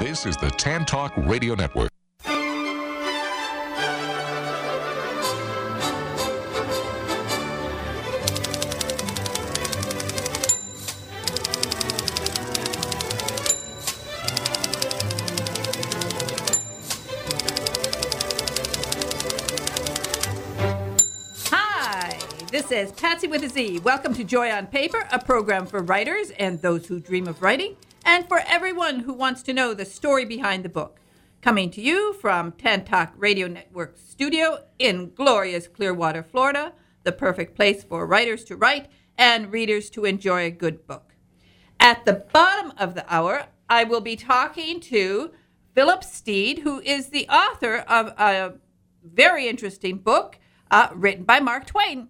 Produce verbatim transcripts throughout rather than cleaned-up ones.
This is the Tan Talk Radio Network. This is Patsy with a Z. Welcome to Joy on Paper, a program for writers and those who dream of writing, and for everyone who wants to know the story behind the book. Coming to you from Tan Talk Radio Network studio in glorious Clearwater, Florida, the perfect place for writers to write and readers to enjoy a good book. At the bottom of the hour, I will be talking to Philip Steed, who is the author of a very interesting book uh, written by Mark Twain.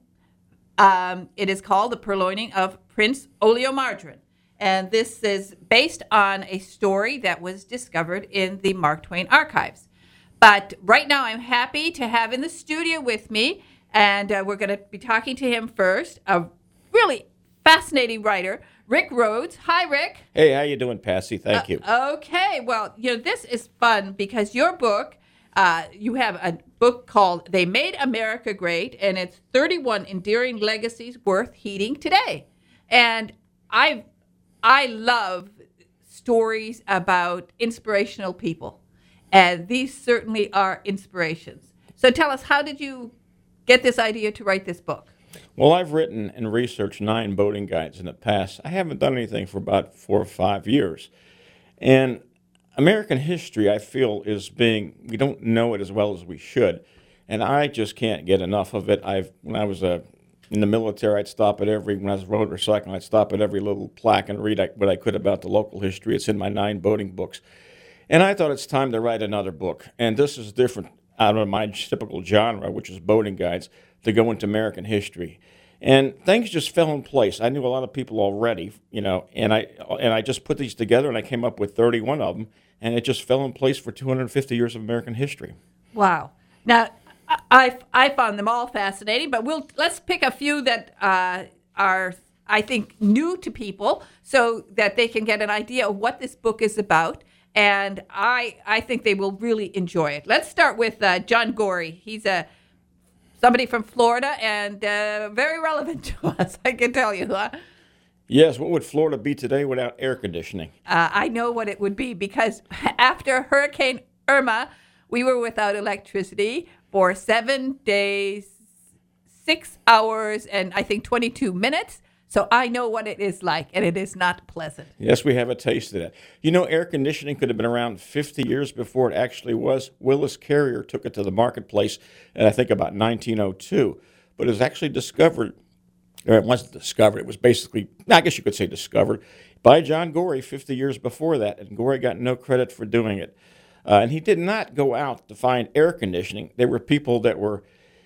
Um, it is called The Purloining of Prince Oleomargarine. And this is based on a story that was discovered in the Mark Twain archives. But right now I'm happy to have in the studio with me, and uh, we're going to be talking to him first, a really fascinating writer, Rick Rhodes. Hi, Rick. Hey, how you doing, Patsy? Thank you. Uh, okay. Well, you know, this is fun because your book, uh, you have a book called They Made America Great, and it's thirty-one enduring legacies worth heeding today. And I I love stories about inspirational people, and these certainly are inspirations. So tell us, how did you get this idea to write this book? Well, I've written and researched nine boating guides in the past. I haven't done anything for about four or five years. And American history, I feel, is being, we don't know it as well as we should. And I just can't get enough of it. I've, when I was uh, in the military, I'd stop at every, when I was motorcycling, I'd stop at every little plaque and read what I could about the local history. It's in my nine boating books. And I thought it's time to write another book. And this is different out of my typical genre, which is boating guides, to go into American history. And things just fell in place. I knew a lot of people already, you know, and I and I just put these together, and I came up with thirty-one of them, and it just fell in place for two hundred fifty years of American history. Wow. Now, I I found them all fascinating, but we'll let's pick a few that uh, are, I think, new to people so that they can get an idea of what this book is about. And I I think they will really enjoy it. Let's start with uh, John Gorey. He's a somebody from Florida and uh, very relevant to us, I can tell you. Huh? Yes, what would Florida be today without air conditioning? Uh, I know what it would be, because after Hurricane Irma, we were without electricity for seven days, six hours, and I think twenty-two minutes. So I know what it is like, and it is not pleasant. Yes, we have a taste of that. You know, air conditioning could have been around fifty years before it actually was. Willis Carrier took it to the marketplace in, I think, about nineteen oh two. But it was actually discovered, or it wasn't discovered, it was basically, I guess you could say discovered, by John Gorey fifty years before that, and Gorey got no credit for doing it. Uh, and he did not go out to find air conditioning. There were people that were,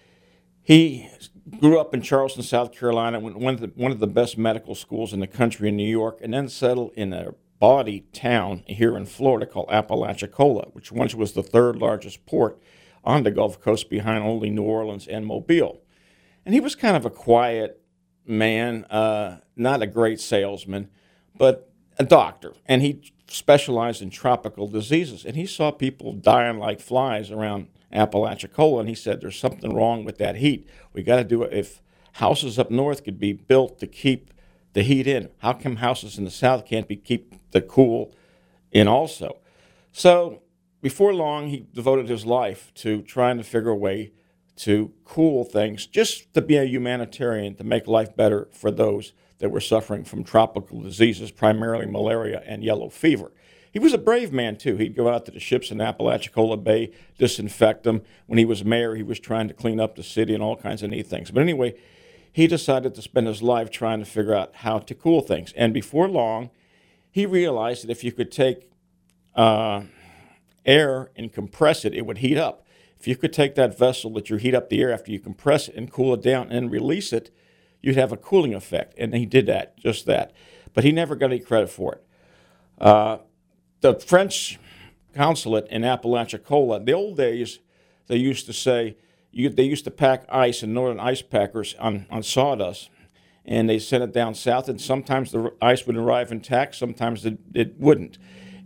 he grew up in Charleston, South Carolina, went one of the, one of the best medical schools in the country in New York, and then settled in a bawdy town here in Florida called Apalachicola, which once was the third largest port on the Gulf Coast behind only New Orleans and Mobile. And he was kind of a quiet man, uh, not a great salesman, but a doctor. And he specialized in tropical diseases. And he saw people dying like flies around Apalachicola, and he said, there's something wrong with that heat. We got to do it. If houses up north could be built to keep the heat in, how come houses in the south can't be keep the cool in also? So before long, he devoted his life to trying to figure a way to cool things, just to be a humanitarian, to make life better for those that were suffering from tropical diseases, primarily malaria and yellow fever. He was a brave man, too. He'd go out to the ships in Apalachicola Bay, disinfect them. When he was mayor, he was trying to clean up the city and all kinds of neat things. But anyway, he decided to spend his life trying to figure out how to cool things. And before long, he realized that if you could take uh, air and compress it, it would heat up. If you could take that vessel that you heat up the air after you compress it and cool it down and release it, you'd have a cooling effect. And he did that, just that. But he never got any credit for it. Uh, the French consulate in Apalachicola, the old days, they used to say, you, they used to pack ice in northern ice packers on, on sawdust, and they sent it down south, and sometimes the ice would arrive intact, sometimes it, it wouldn't.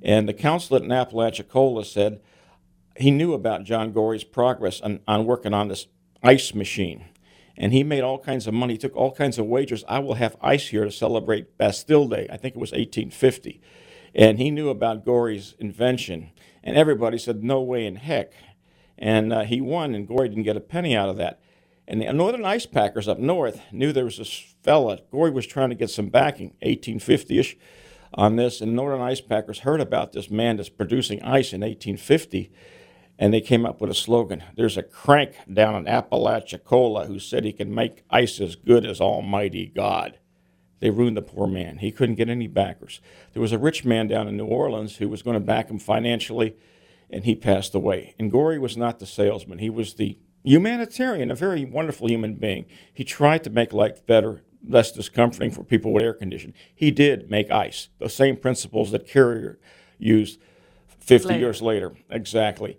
And the consulate in Apalachicola said he knew about John Gorey's progress on, on working on this ice machine. And he made all kinds of money. He took all kinds of wagers. I will have ice here to celebrate Bastille Day. I think it was eighteen fifty. And he knew about Gorey's invention. And everybody said, no way in heck. And uh, he won, and Gorey didn't get a penny out of that. And the Northern Ice Packers up north knew there was this fella. Gorey was trying to get some backing, eighteen fifty-ish, on this. And Northern Ice Packers heard about this man that's producing ice in eighteen fifty. And they came up with a slogan. There's a crank down in Apalachicola who said he can make ice as good as Almighty God. They ruined the poor man. He couldn't get any backers. There was a rich man down in New Orleans who was going to back him financially, and he passed away. And Gorey was not the salesman. He was the humanitarian, a very wonderful human being. He tried to make life better, less discomforting for people with air conditioning. He did make ice, the same principles that Carrier used fifty later. years later. Exactly.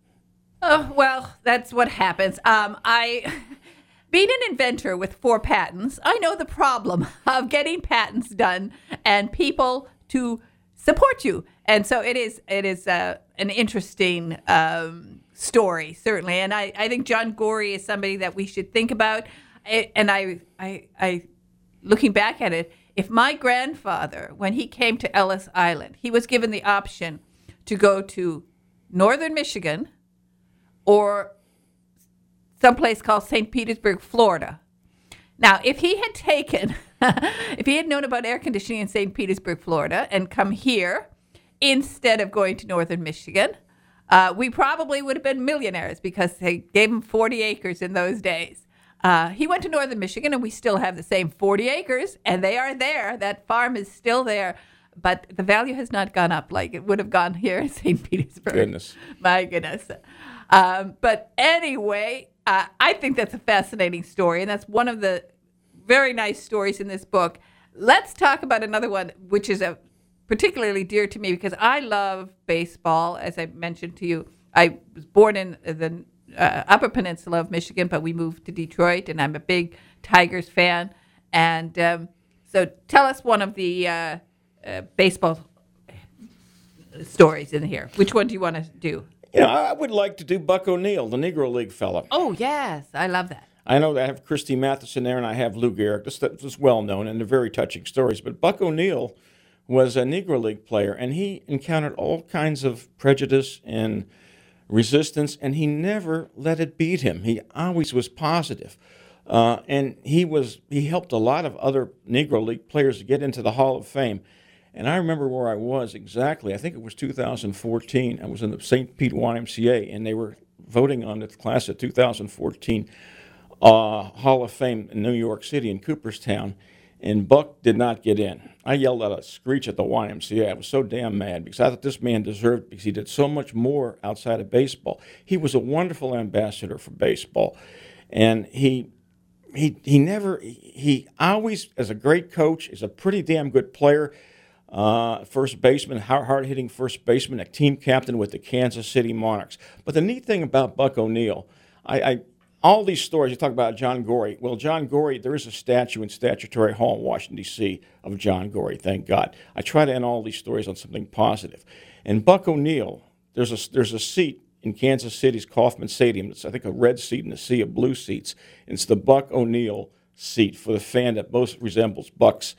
Oh, well, that's what happens. Um, I, being an inventor with four patents, I know the problem of getting patents done and people to support you. And so it is it is uh, an interesting um, story, certainly. And I, I think John Gorey is somebody that we should think about. I, and I, I, I, looking back at it, if my grandfather, when he came to Ellis Island, he was given the option to go to northern Michigan or someplace called Saint Petersburg, Florida. Now, if he had taken, if he had known about air conditioning in Saint Petersburg, Florida, and come here instead of going to northern Michigan, uh, we probably would have been millionaires because they gave him forty acres in those days. Uh, he went to northern Michigan, and we still have the same forty acres, and they are there. That farm is still there. But the value has not gone up like it would have gone here in Saint Petersburg. Goodness. My goodness. Um, but anyway, uh, I think that's a fascinating story, and that's one of the very nice stories in this book. Let's talk about another one, which is a particularly dear to me because I love baseball. As I mentioned to you, I was born in the uh, Upper Peninsula of Michigan, but we moved to Detroit, and I'm a big Tigers fan. And um, so tell us one of the uh, uh, baseball stories in here. Which one do you want to do? You know, I would like to do Buck O'Neill, the Negro League fella. Oh, yes. I love that. I know that I have Christy Matheson there, and I have Lou Gehrig. This, this is well-known, and they're very touching stories. But Buck O'Neill was a Negro League player, and he encountered all kinds of prejudice and resistance, and he never let it beat him. He always was positive. Uh, and he was he helped a lot of other Negro League players to get into the Hall of Fame. And I remember where I was exactly. I think it was two thousand fourteen. I was in the Saint Pete Y M C A, and they were voting on the class of two thousand fourteen uh, Hall of Fame in New York City in Cooperstown, and Buck did not get in. I yelled out a screech at the Y M C A. I was so damn mad because I thought this man deserved it because he did so much more outside of baseball. He was a wonderful ambassador for baseball, and he he he never he always, as a great coach, is a pretty damn good player. Uh, first baseman, hard-hitting first baseman, a team captain with the Kansas City Monarchs. But the neat thing about Buck O'Neill, I, I all these stories, you talk about John Gorey. Well, John Gorey, there is a statue in Statuary Hall in Washington, D C of John Gorey, thank God. I try to end all these stories on something positive. And Buck O'Neill, there's a, there's a seat in Kansas City's Kauffman Stadium. It's, I think, a red seat in a sea of blue seats. It's the Buck O'Neill seat for the fan that most resembles Buck's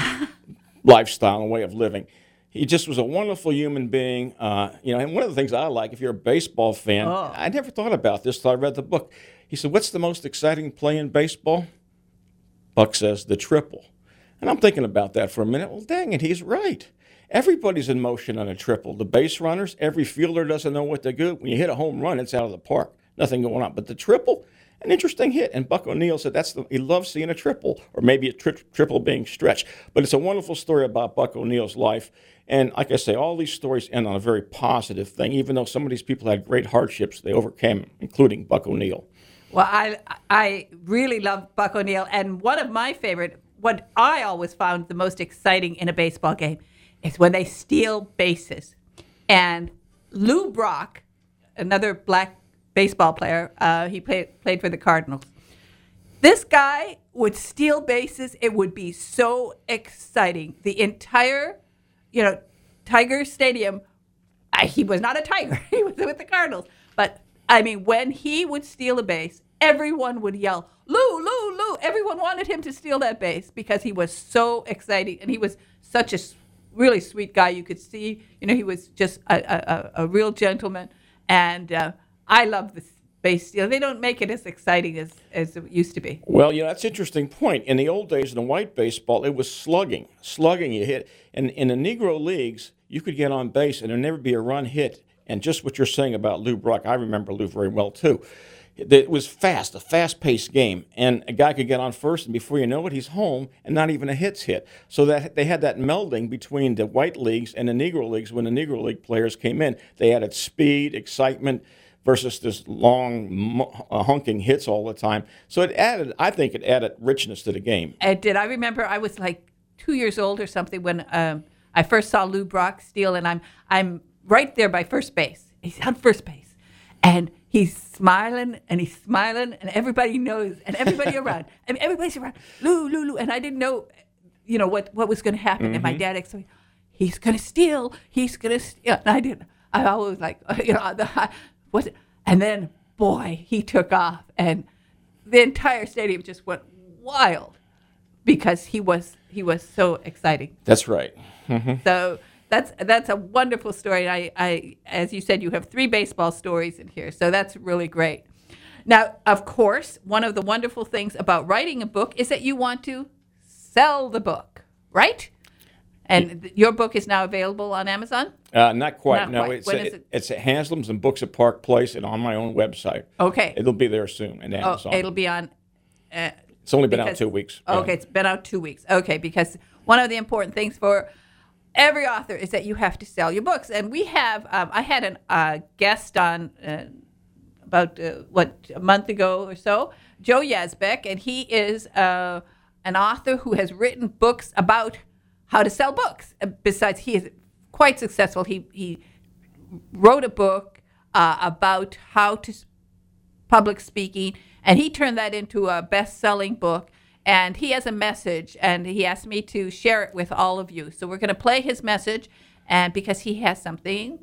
lifestyle and way of living. He just was a wonderful human being. Uh, you know, and one of the things I like, if you're a baseball fan, oh. I never thought about this until I read the book. He said, what's the most exciting play in baseball? Buck says, the triple. And I'm thinking about that for a minute. Well, dang it, he's right. Everybody's in motion on a triple. The base runners, every fielder doesn't know what to do. When you hit a home run, it's out of the park. Nothing going on. But the triple, an interesting hit. And Buck O'Neill said that's the, he loves seeing a triple, or maybe a tri- triple being stretched. But it's a wonderful story about Buck O'Neill's life. And like I say, all these stories end on a very positive thing. Even though some of these people had great hardships, they overcame, including Buck O'Neill. Well, I I really love Buck O'Neill. And one of my favorite, what I always found the most exciting in a baseball game is when they steal bases. And Lou Brock, another black baseball player, uh, he played played for the Cardinals. This guy would steal bases. It would be so exciting. The entire, you know, Tiger Stadium, I, he was not a Tiger. He was with the Cardinals. But, I mean, when he would steal a base, everyone would yell, Lou, Lou, Lou. Everyone wanted him to steal that base because he was so exciting. And he was such a really sweet guy. You could see, you know, he was just a, a, a real gentleman. And uh, I love this base steal. They don't make it as exciting as, as it used to be. Well, you know, that's an interesting point. In the old days, in the white baseball, it was slugging. Slugging, you hit. And in the Negro leagues, you could get on base and there'd never be a run hit. And just what you're saying about Lou Brock, I remember Lou very well, too. It was fast, a fast-paced game. And a guy could get on first, and before you know it, he's home, and not even a hit's hit. So that they had that melding between the white leagues and the Negro leagues. When the Negro League players came in, they added speed, excitement, versus this long uh, honking hits all the time. So it added, I think it added richness to the game. It did. I remember I was like two years old or something when um, I first saw Lou Brock steal, and I'm I'm right there by first base. He's on first base, and he's smiling, and he's smiling, and everybody knows, and everybody around, and everybody's around, Lou, Lou, Lou, and I didn't know, you know, what, what was going to happen, mm-hmm. and my dad explained, he's going to steal, he's going to steal, and I didn't, I always like, you know, the, what, and then, boy, he took off, and the entire stadium just went wild, because he was, he was so exciting. That's right. Mm-hmm. So that's that's a wonderful story. I, I, as you said, you have three baseball stories in here, so that's really great. Now, of course, one of the wonderful things about writing a book is that you want to sell the book, right? And th- your book is now available on Amazon? Uh, not quite. Not no, quite. It's, When a, is it? it's at Haslam's and Books at Park Place and on my own website. Okay. It'll be there soon at Amazon. Oh, it'll be on. Uh, it's only been because, out two weeks. Okay, Yeah. It's been out two weeks. Okay, because one of the important things for every author is that you have to sell your books. And we have, um, I had a uh, guest on uh, about, uh, what, a month ago or so, Joe Yazbek, and he is uh, an author who has written books about how to sell books. Besides, he is quite successful. He, he wrote a book uh, about how to public speaking, and he turned that into a best-selling book. And he has a message, and he asked me to share it with all of you. So we're going to play his message, and because he has something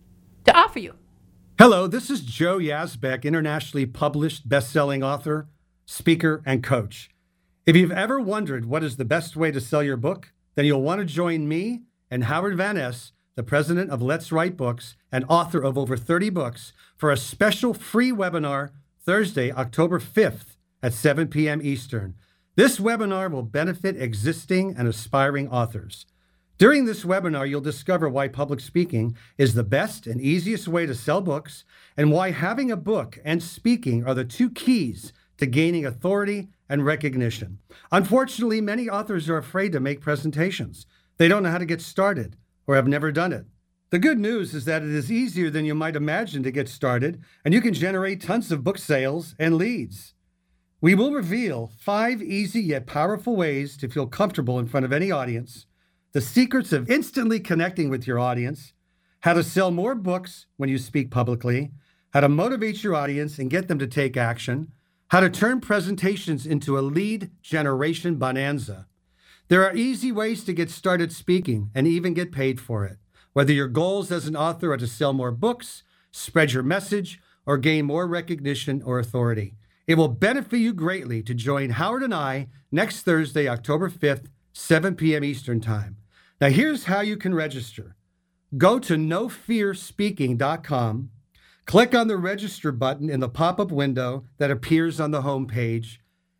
to offer you. Hello, this is Joe Yazbek, internationally published best-selling author, speaker, and coach. If you've ever wondered what is the best way to sell your book, then you'll want to join me and Howard Van Ness, the president of Let's Write Books and author of over thirty books, for a special free webinar Thursday, October fifth at seven p.m. Eastern. This webinar will benefit existing and aspiring authors. During this webinar, you'll discover why public speaking is the best and easiest way to sell books, and why having a book and speaking are the two keys to gaining authority and recognition. Unfortunately, many authors are afraid to make presentations. They don't know how to get started or have never done it. The good news is that it is easier than you might imagine to get started, and you can generate tons of book sales and leads. We will reveal five easy yet powerful ways to feel comfortable in front of any audience, the secrets of instantly connecting with your audience, how to sell more books when you speak publicly, how to motivate your audience and get them to take action, how to turn presentations into a lead generation bonanza. There are easy ways to get started speaking and even get paid for it. Whether your goals as an author are to sell more books, spread your message, or gain more recognition or authority. It will benefit you greatly to join Howard and I next Thursday, October fifth, seven p.m. Eastern Time. Now, here's how you can register. Go to no fear speaking dot com, click on the register button in the pop-up window that appears on the home page,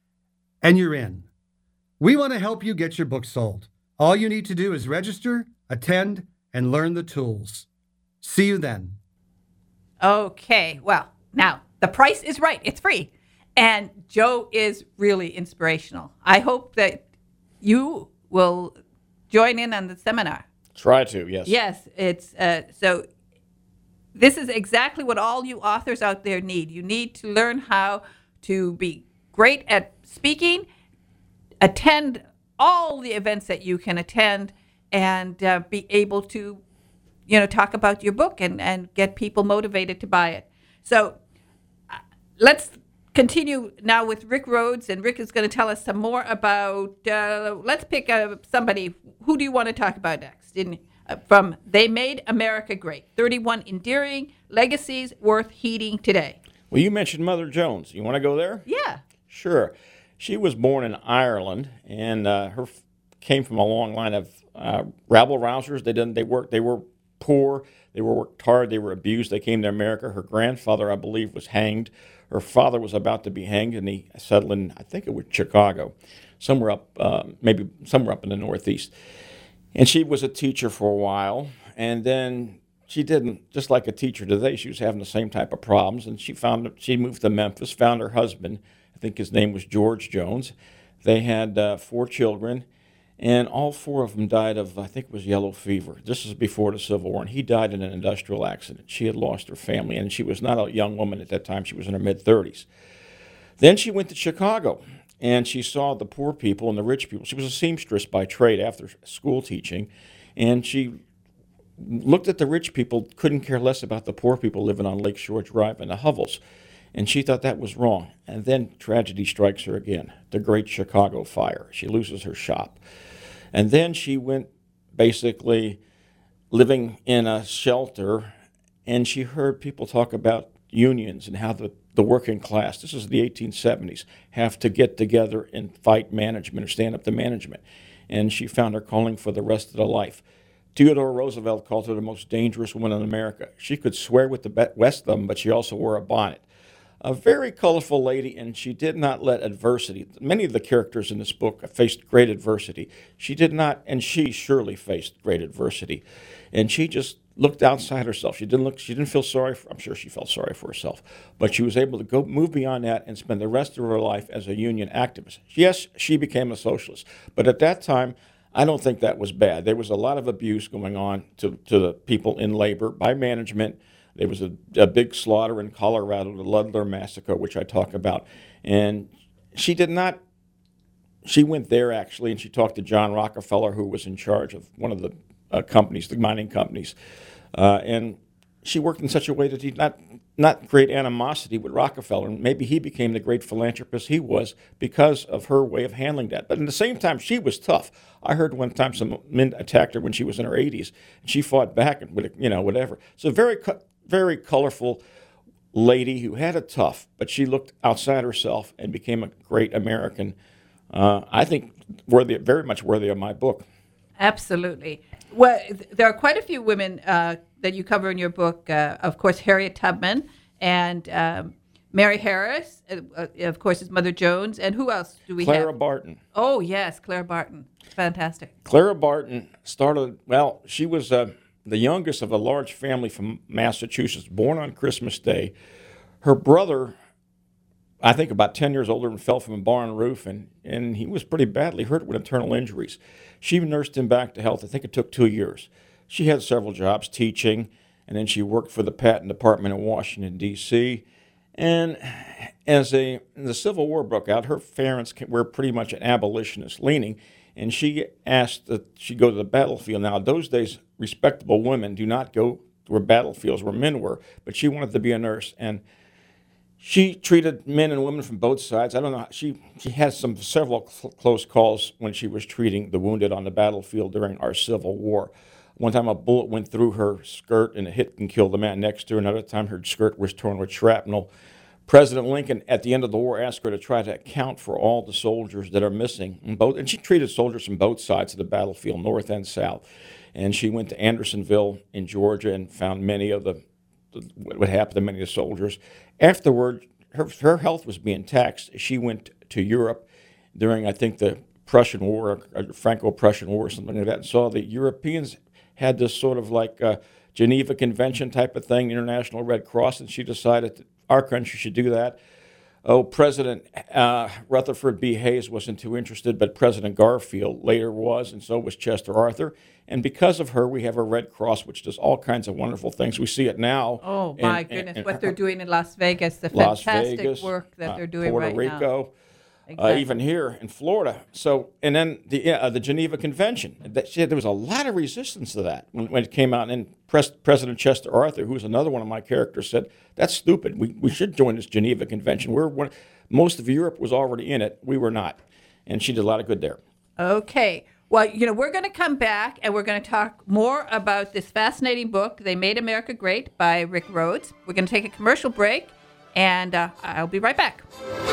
and you're in. We want to help you get your book sold. All you need to do is register, attend, and learn the tools. See you then. Okay, well, now, the price is right. It's free. And Joe is really inspirational. I hope that you will join in on the seminar. Try to, yes. Yes, it's uh, so this is exactly what all you authors out there need. You need to learn how to be great at speaking, attend all the events that you can attend, and uh, be able to, you know, talk about your book and, and get people motivated to buy it. So uh, let's continue now with Rick Rhodes, and Rick is going to tell us some more about, uh, let's pick uh, somebody. Who do you want to talk about next? In, uh, from They Made America Great, thirty-one endearing legacies worth heeding today. Well, you mentioned Mother Jones. You want to go there? Yeah. Sure. She was born in Ireland, and uh, her f- came from a long line of uh, rabble rousers. They didn't. They worked. They were poor. They were worked hard. They were abused. They came to America. Her grandfather, I believe, was hanged. Her father was about to be hanged, and he settled in, I think it was Chicago, somewhere up, uh, maybe somewhere up in the Northeast. And she was a teacher for a while, and then she didn't, just like a teacher today, she was having the same type of problems, and she found she moved to Memphis, found her husband. I think his name was George Jones. They had uh, four children, and all four of them died of, I think it was yellow fever. This is before the Civil War, and he died in an industrial accident. She had lost her family, and she was not a young woman at that time. She was in her mid-thirties. Then she went to Chicago, and she saw the poor people and the rich people. She was a seamstress by trade after school teaching, and she looked at the rich people, couldn't care less about the poor people living on Lakeshore Drive and the hovels. And she thought that was wrong. And then tragedy strikes her again, the Great Chicago Fire. She loses her shop. And then she went basically living in a shelter, and she heard people talk about unions and how the, the working class, this is the eighteen seventies, have to get together and fight management or stand up to management. And she found her calling for the rest of her life. Theodore Roosevelt called her the most dangerous woman in America. She could swear with the best of them, but she also wore a bonnet. A very colorful lady, and she did not let adversity. Many of the characters in this book faced great adversity. She did not, and she surely faced great adversity. And she just looked outside herself. She didn't look. She didn't feel sorry for, I'm sure she felt sorry for herself, but she was able to go move beyond that and spend the rest of her life as a union activist. Yes, she became a socialist, but at that time, I don't think that was bad. There was a lot of abuse going on to, to the people in labor by management. There was a, a big slaughter in Colorado, the Ludler Massacre, which I talk about. And she did not, she went there actually, and she talked to John Rockefeller, who was in charge of one of the uh, companies, the mining companies. Uh, and she worked in such a way that he not not create animosity with Rockefeller. And maybe he became the great philanthropist he was because of her way of handling that. But at the same time, she was tough. I heard one time some men attacked her when she was in her eighties, and she fought back and, you know, whatever. So very, very colorful lady who had it tough, but she looked outside herself and became a great American. Uh, I think worthy, very much worthy of my book. Absolutely. Well, th- there are quite a few women uh, that you cover in your book. Uh, of course, Harriet Tubman and um, Mary Harris, uh, uh, of course, is Mother Jones. And who else do we Clara have? Clara Barton. Oh, yes, Clara Barton. Fantastic. Clara Barton started, well, she was uh, the youngest of a large family from Massachusetts, born on Christmas Day. Her brother, I think about ten years older, and fell from a barn roof, and, and he was pretty badly hurt with internal injuries. She nursed him back to health. I think it took two years. She had several jobs, teaching, and then she worked for the Patent Department in Washington, D C And as a, the Civil War broke out, her parents were pretty much an abolitionist leaning, and she asked that she go to the battlefield. Now, those days, respectable women do not go where battlefields where men were, but she wanted to be a nurse, and she treated men and women from both sides. I don't know. She she had some several cl- close calls when she was treating the wounded on the battlefield during our Civil War. One time a bullet went through her skirt and it hit and killed the man next to her. Another time her skirt was torn with shrapnel. President Lincoln, at the end of the war, asked her to try to account for all the soldiers that are missing. In both, and she treated soldiers from both sides of the battlefield, north and south. And she went to Andersonville in Georgia and found many of the what happened to many of the soldiers. Afterward, her, her health was being taxed. She went to Europe during, I think, the Prussian War, or Franco-Prussian War, or something like that, and saw the Europeans had this sort of like uh, Geneva Convention type of thing, International Red Cross, and she decided that our country should do that. Oh, President uh, Rutherford B. Hayes wasn't too interested, but President Garfield later was, and so was Chester Arthur. And because of her, we have a Red Cross, which does all kinds of wonderful things. We see it now. Oh, my in, goodness, in, in what they're doing in Las Vegas, the Las fantastic Vegas, work that uh, they're doing Puerto right Rico, now. Uh, even here in Florida. So, and then the uh, the Geneva Convention. That, she, there was a lot of resistance to that when, when it came out. And Pres- President Chester Arthur, who's another one of my characters, said, that's stupid. We we should join this Geneva Convention. We're one, most of Europe was already in it. We were not. And she did a lot of good there. Okay. Well, you know, we're going to come back and we're going to talk more about this fascinating book, They Made America Great by Rick Rhodes. We're going to take a commercial break, and uh, I'll be right back.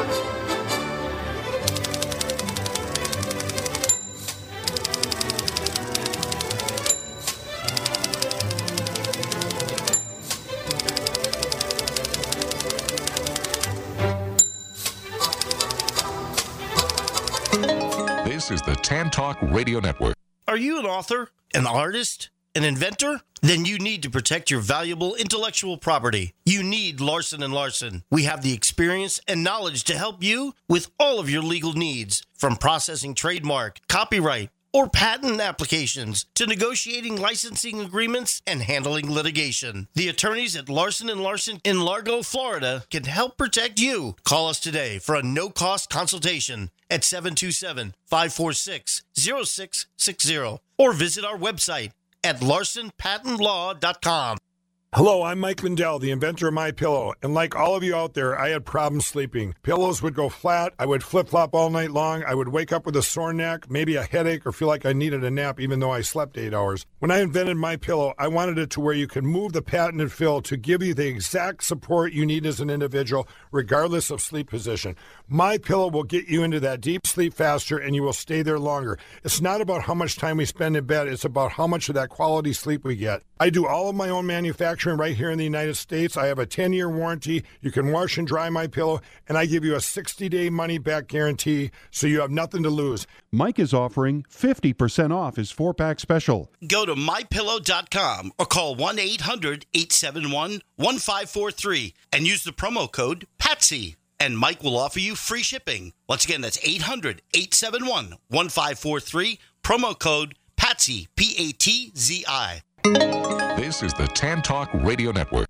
This is the Tan Talk Radio Network. Are you an author, an artist, an inventor? Then you need to protect your valuable intellectual property. You need Larson and Larson. We have the experience and knowledge to help you with all of your legal needs, from processing trademark, copyright, or patent applications to negotiating licensing agreements and handling litigation. The attorneys at Larson and Larson in Largo, Florida can help protect you. Call us today for a no-cost consultation at seven two seven, five four six, zero six six zero or visit our website at larson patent law dot com. Hello, I'm Mike Lindell, the inventor of MyPillow, and like all of you out there, I had problems sleeping. Pillows would go flat, I would flip-flop all night long, I would wake up with a sore neck, maybe a headache, or feel like I needed a nap even though I slept eight hours. When I invented MyPillow, I wanted it to where you can move the patented fill to give you the exact support you need as an individual, regardless of sleep position. MyPillow will get you into that deep sleep faster, and you will stay there longer. It's not about how much time we spend in bed, it's about how much of that quality sleep we get. I do all of my own manufacturing right here in the United States. I have a ten-year warranty. You can wash and dry my pillow, and I give you a sixty-day money-back guarantee, so you have nothing to lose. Mike is offering fifty percent off his four-pack special. Go to my pillow dot com or call one eight hundred, eight seven one, one five four three and use the promo code PATSY, and Mike will offer you free shipping. Once again, that's eight hundred, eight seven one, one five four three, promo code PATSY, P A T Z I. This is the Tan Talk Radio Network.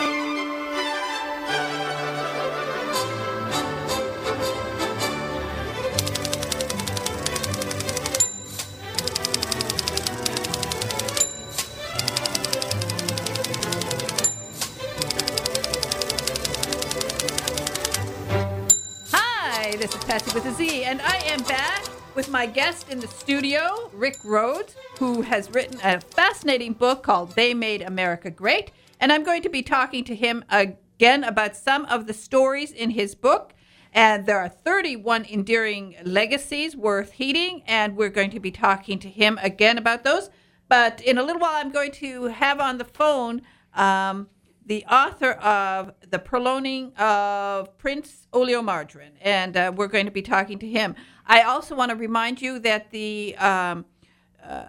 Hi, this is Patsy with a Z, and I am back with my guest in the studio, Rick Rhodes, who has written a fascinating book called They Made America Great. And I'm going to be talking to him again about some of the stories in his book. And there are thirty-one enduring legacies worth heeding, and we're going to be talking to him again about those. But in a little while, I'm going to have on the phone um, the author of The Purloining of Prince Oleomargarine, and uh, we're going to be talking to him. I also want to remind you that the um, uh,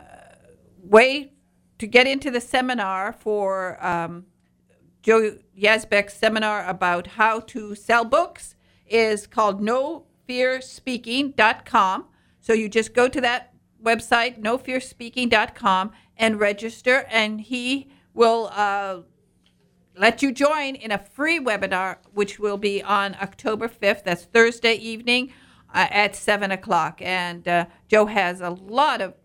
way to get into the seminar for um, Joe Yazbek's seminar about how to sell books is called no fear speaking dot com. So you just go to that website, no fear speaking dot com, and register, and he will uh, let you join in a free webinar, which will be on October fifth. That's Thursday evening uh, at seven o'clock. And uh, Joe has a lot of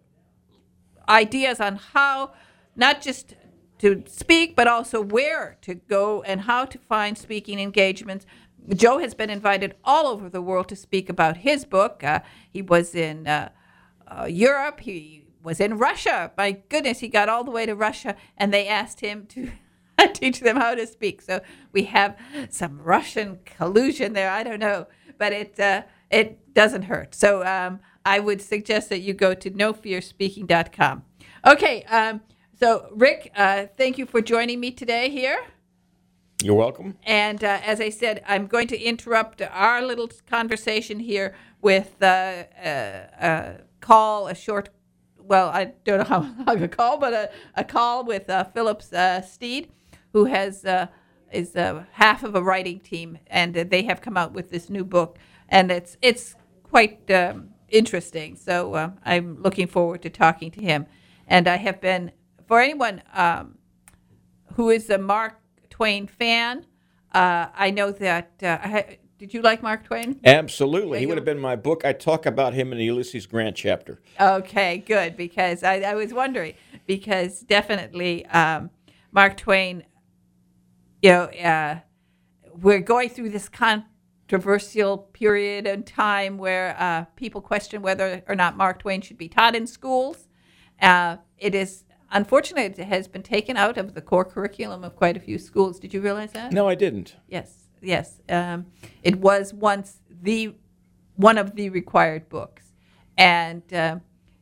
ideas on how not just to speak, but also where to go and how to find speaking engagements. Joe has been invited all over the world to speak about his book. Uh, he was in uh, uh, Europe. He was in Russia. My goodness, he got all the way to Russia, and they asked him to teach them how to speak. So we have some Russian collusion there. I don't know, but it uh, it doesn't hurt. So um, I would suggest that you go to no fear speaking dot com. Okay, um, so Rick, uh, thank you for joining me today here. You're welcome. And uh, as I said, I'm going to interrupt our little conversation here with uh, a, a call, a short, well, I don't know how long a call, but a, a call with uh, Phillips uh, Steed, who has uh, is uh, half of a writing team, and uh, they have come out with this new book, and it's it's quite um, interesting. So uh, I'm looking forward to talking to him. And I have been, for anyone um, who is a Mark Twain fan, uh, I know that, uh, I, did you like Mark Twain? Absolutely. He would have been my book. I talk about him in the Ulysses Grant chapter. Okay, good, because I, I was wondering, because definitely um, Mark Twain, you know, uh, we're going through this con- controversial period in time where uh, people question whether or not Mark Twain should be taught in schools. Uh, it is unfortunate it has been taken out of the core curriculum of quite a few schools. Did you realize that? No, I didn't. Yes, yes. Um, it was once the one of the required books, and uh,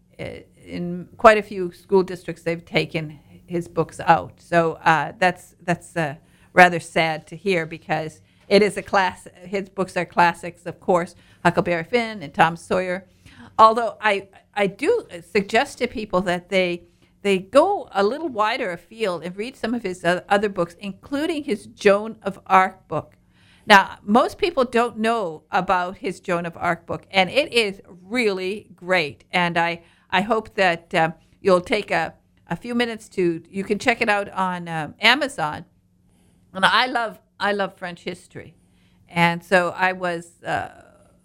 in quite a few school districts, they've taken his books out. So uh, that's that's uh, rather sad to hear, because it is a class. His books are classics, of course, Huckleberry Finn and Tom Sawyer. Although I I do suggest to people that they they go a little wider afield and read some of his other books, including his Joan of Arc book. Now, most people don't know about his Joan of Arc book, and it is really great. And I, I hope that um, you'll take a, a few minutes to, you can check it out on um, Amazon. And I love I love French history. And so I was uh,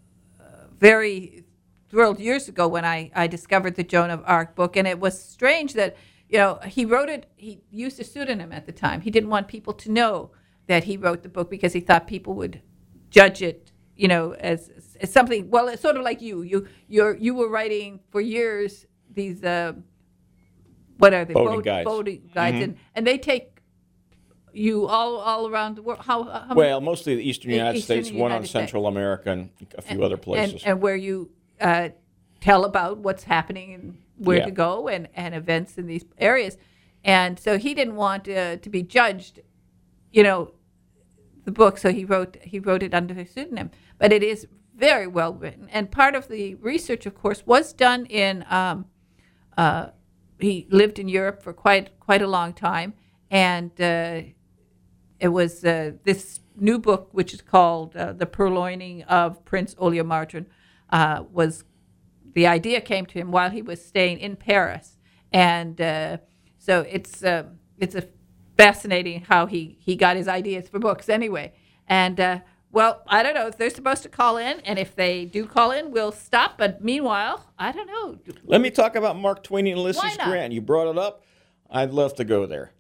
very thrilled years ago when I, I discovered the Joan of Arc book. And it was strange that, you know, he wrote it, he used a pseudonym at the time. He didn't want people to know that he wrote the book because he thought people would judge it, you know, as, as something. Well, it's sort of like you. You you're, you were writing for years these, uh, what are they? Boating Boat, guides. Boating guides. Mm-hmm. And, and they take you all all around the world. How, how Well, mostly the eastern E- United Eastern States, one on United Central America, and a few other places. And, and where you uh, tell about what's happening and where Yeah. to go and, and events in these areas. And so he didn't want uh, to be judged, you know, the book. So he wrote he wrote it under a pseudonym. But it is very well written. And part of the research, of course, was done in, um, uh, he lived in Europe for quite quite a long time. And uh, it was uh, this new book, which is called uh, The Purloining of Prince Oleomartin, uh, was, the idea came to him while he was staying in Paris. And uh, so it's uh, it's a fascinating how he, he got his ideas for books anyway. And, uh, well, I don't know if they're supposed to call in, and if they do call in, we'll stop. But meanwhile, I don't know. Let me talk about Mark Twain and Why Ulysses not? Grant. You brought it up. I'd love to go there.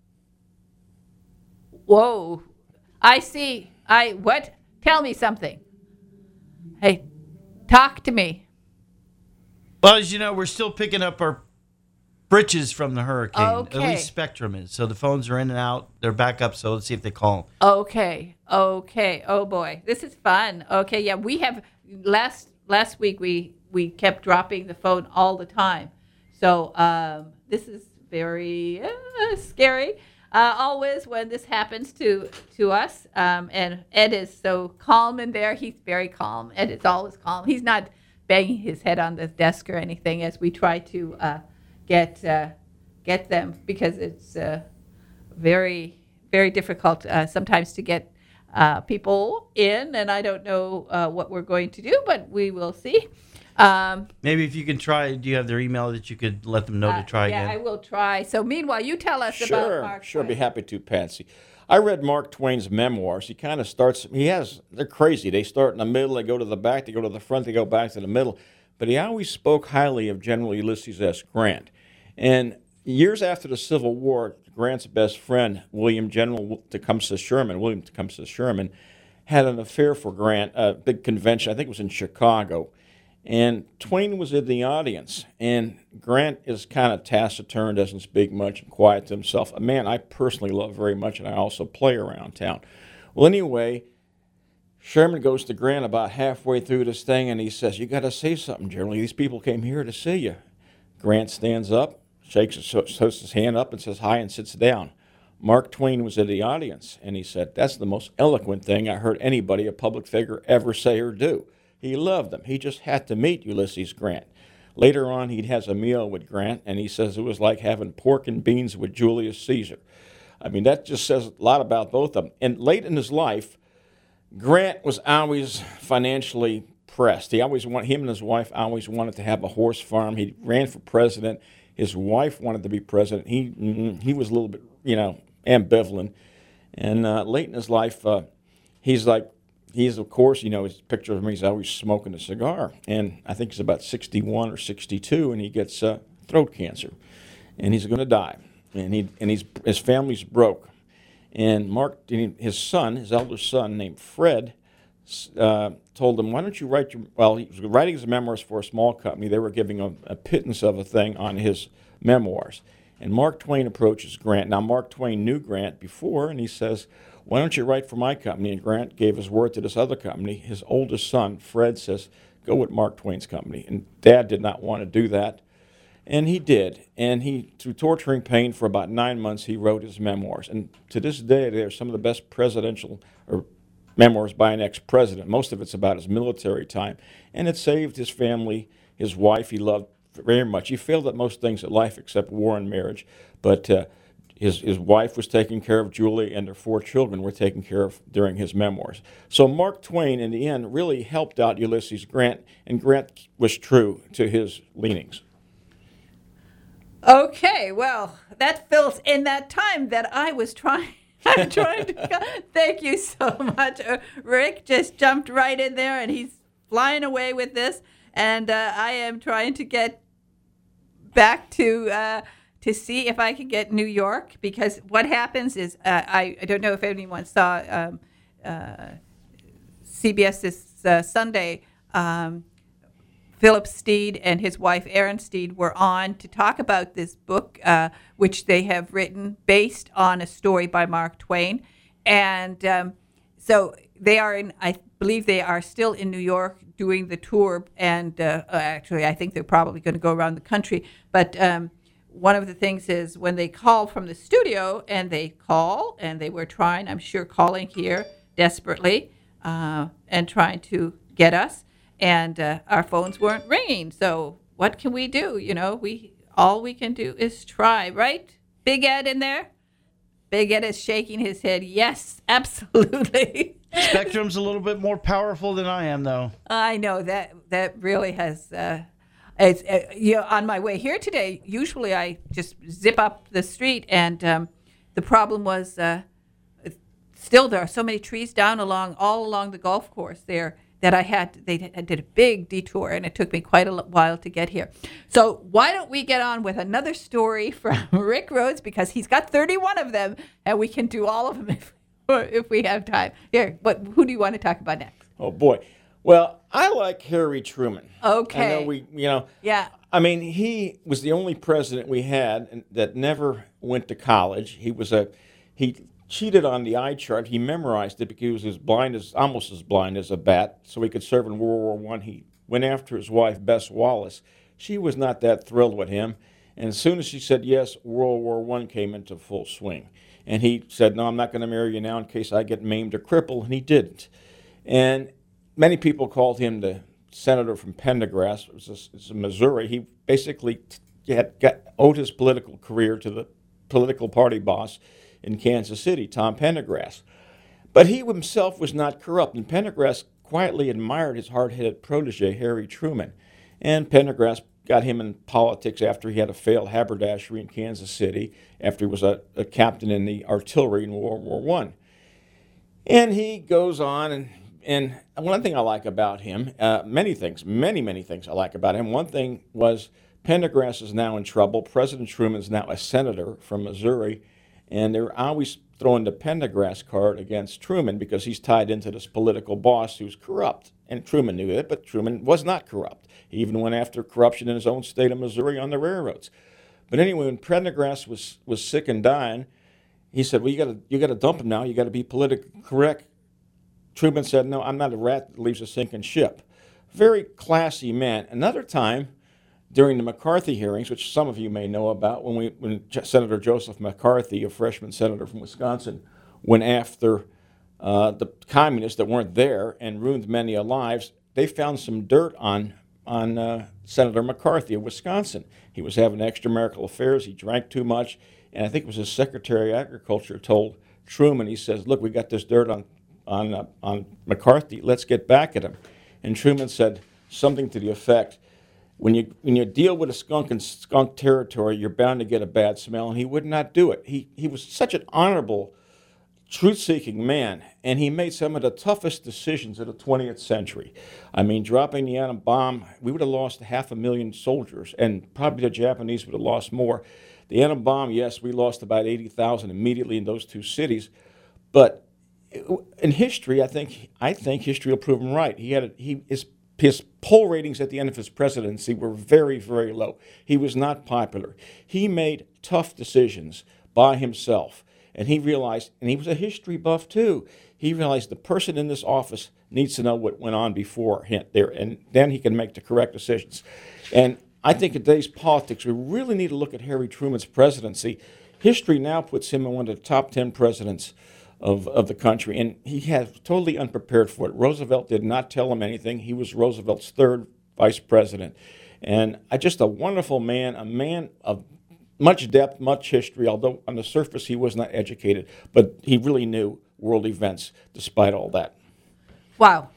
Whoa. I see. I, what? Tell me something. Hey, talk to me. Well, as you know, we're still picking up our britches from the hurricane. Okay. At least Spectrum is. So the phones are in and out. They're back up, so let's see if they call. Okay. Okay. Oh boy. This is fun. Okay, yeah, we have last last week we we kept dropping the phone all the time. So, um, this is very uh, scary. Uh, always when this happens to to us. Um, and Ed is so calm in there. He's very calm. Ed is always calm. He's not banging his head on the desk or anything as we try to uh, get uh, get them, because it's uh, very, very difficult uh, sometimes to get uh, people in. And I don't know uh, what we're going to do, but we will see. Um, Maybe if you can try, do you have their email that you could let them know uh, to try yeah, again? I will try. So meanwhile, you tell us about Sure, Mark sure, Twain. be happy to, Patsy. I read Mark Twain's memoirs. He kind of starts, he has, they're crazy. They start in the middle, they go to the back, they go to the front, they go back to the middle. But he always spoke highly of General Ulysses S. Grant. And years after the Civil War, Grant's best friend, William General Tecumseh Sherman, William Tecumseh Sherman, had an affair for Grant, a big convention, I think it was in Chicago. And Twain was in the audience, and Grant is kind of taciturn, doesn't speak much, and quiet to himself. A man I personally love very much, and I also play around town. Well, anyway, Sherman goes to Grant about halfway through this thing, and he says, "You got to say something, General. These people came here to see you." Grant stands up, shakes his, puts his hand up, and says hi, and sits down. Mark Twain was in the audience, and he said, "That's the most eloquent thing I heard anybody, a public figure, ever say or do." He loved them. He just had to meet Ulysses Grant. Later on, he has a meal with Grant, and he says it was like having pork and beans with Julius Caesar. I mean, that just says a lot about both of them. And late in his life, Grant was always financially pressed. He always wanted, him and his wife always wanted to have a horse farm. He ran for president. His wife wanted to be president. He he was a little bit, you know, ambivalent. And uh, late in his life, uh, he's like, He's, of course, you know, his picture of him, he's always smoking a cigar. And I think he's about sixty-one or sixty-two, and he gets uh, throat cancer. And he's going to die. And he and he's his family's broke. And Mark, his son, his elder son named Fred, uh, told him, why don't you write your, well, he was writing his memoirs for a small company. They were giving him a pittance of a thing on his memoirs. And Mark Twain approaches Grant. Now, Mark Twain knew Grant before, and he says, why don't you write for my company? And Grant gave his word to this other company. His oldest son, Fred, says, go with Mark Twain's company. And Dad did not want to do that. And he did. And he, through torturing pain for about nine months, he wrote his memoirs. And to this day, they're some of the best presidential or memoirs by an ex-president. Most of it's about his military time. And it saved his family, his wife he loved very much. He failed at most things in life except war and marriage. But uh, his, his wife was taking care of Julie, and their four children were taken care of during his memoirs. So Mark Twain, in the end, really helped out Ulysses Grant, and Grant was true to his leanings. Okay, well, that fills in that time that I was trying. I'm trying to. Thank you so much. Uh, Rick just jumped right in there, and he's flying away with this. And uh, I am trying to get back to uh, to see if I can get New York, because what happens is uh, I I don't know if anyone saw um, uh, C B S this uh, Sunday. Um, Philip Steed and his wife Erin Steed were on to talk about this book, uh, which they have written based on a story by Mark Twain. And um, so they are in, I believe they are still in New York doing the tour. And uh, actually, I think they're probably going to go around the country. But um, one of the things is when they call from the studio, and they call, and they were trying, I'm sure, calling here desperately uh, and trying to get us. And uh, our phones weren't ringing. So what can we do? You know, we all we can do is try, right? Big Ed in there? Big Ed is shaking his head. Yes, absolutely. Spectrum's a little bit more powerful than I am, though. I know that that really has. Uh, it's uh, you know, on my way here today. Usually, I just zip up the street, and um, the problem was uh, still there are so many trees down along all along the golf course there. That I had, they did a big detour, and it took me quite a while to get here. So why don't we get on with another story from Rick Rhodes, because he's got thirty-one of them, and we can do all of them if, if we have time. Here, but who do you want to talk about next? Oh, boy. Well, I like Harry Truman. Okay. I know we, you know. Yeah. I mean, he was the only president we had that never went to college. He was a, he cheated on the eye chart. He memorized it because he was as blind as, almost as blind as a bat, so he could serve in World War One. He went after his wife, Bess Wallace. She was not that thrilled with him, and as soon as she said yes, World War One came into full swing. And he said, no, I'm not going to marry you now in case I get maimed or crippled, and he didn't. And many people called him the senator from Pendergrass. It was, a, it was in Missouri. He basically had got, owed his political career to the political party boss in Kansas City, Tom Pendergrass. But he himself was not corrupt, and Pendergrass quietly admired his hard-headed protege, Harry Truman. And Pendergrass got him in politics after he had a failed haberdashery in Kansas City, after he was a, a captain in the artillery in World War One. And he goes on, and, and one thing I like about him, uh, many things, many, many things I like about him. One thing was Pendergrass is now in trouble. President Truman is now a senator from Missouri, and they're always throwing the Pendergrass card against Truman because he's tied into this political boss who's corrupt. And Truman knew it, but Truman was not corrupt. He even went after corruption in his own state of Missouri on the railroads. But anyway, when Pendergrass was, was sick and dying, he said, well, you got to you got to dump him now. You got to be politically correct. Truman said, no, I'm not a rat that leaves a sinking ship. Very classy man. Another time, during the McCarthy hearings, which some of you may know about, when we when Senator Joseph McCarthy, a freshman senator from Wisconsin, went after uh, the communists that weren't there and ruined many lives, they found some dirt on on uh, Senator McCarthy of Wisconsin. He was having extramarital affairs. He drank too much, and I think it was his Secretary of Agriculture told Truman. He says, "Look, we got this dirt on on uh, on McCarthy. Let's get back at him." And Truman said something to the effect, When you when you deal with a skunk in skunk territory, you're bound to get a bad smell, and he would not do it. He he was such an honorable, truth-seeking man, and he made some of the toughest decisions of the twentieth century. I mean, dropping the atom bomb, we would have lost half a million soldiers, and probably the Japanese would have lost more. The atom bomb, yes, we lost about eighty thousand immediately in those two cities, but in history, I think I think history will prove him right. He had a, he his his poll ratings at the end of his presidency were very, very low. He was not popular. He made tough decisions by himself, and he realized, and he was a history buff too. He realized the person in this office needs to know what went on before him there, and then he can make the correct decisions. And I think in today's politics, we really need to look at Harry Truman's presidency. History now puts him in one of the top ten presidents of, of the country, and he has totally unprepared for it. Roosevelt did not tell him anything. He was Roosevelt's third vice president. And I, just a wonderful man, a man of much depth, much history, although on the surface he was not educated, but he really knew world events despite all that. Wow.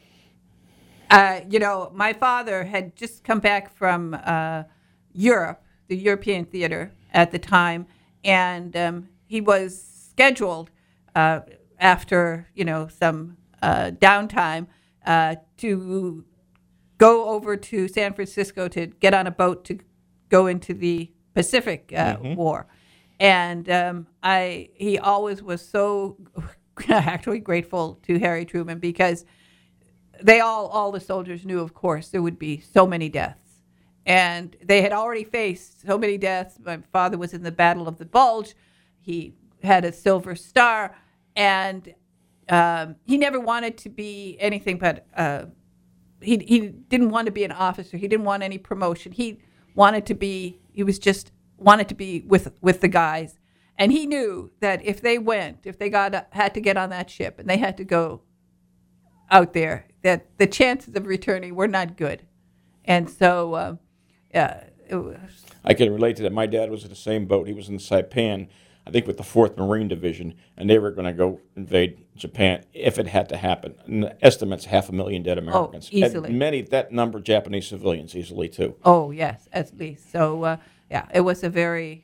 Uh, you know, my father had just come back from uh, Europe, the European theater at the time, and um, he was scheduled uh, after, you know, some uh, downtime uh, to go over to San Francisco to get on a boat to go into the Pacific uh, mm-hmm. War. And um, I he always was so actually grateful to Harry Truman because they all, all the soldiers knew, of course, there would be so many deaths. And they had already faced so many deaths. My father was in the Battle of the Bulge. He had a Silver Star. And um, he never wanted to be anything but, uh, he, he didn't want to be an officer. He didn't want any promotion. He wanted to be, he was just, wanted to be with, with the guys. And he knew that if they went, if they got had to get on that ship and they had to go out there, that the chances of returning were not good. And so, uh, yeah. It was, I can relate to that. My dad was in the same boat. He was in Saipan, I think with the fourth Marine Division, and they were going to go invade Japan if it had to happen. And the estimate's half a million dead Americans. Oh, easily. And many, that number, Japanese civilians easily, too. Oh, yes, at least. So, uh, yeah, it was a very...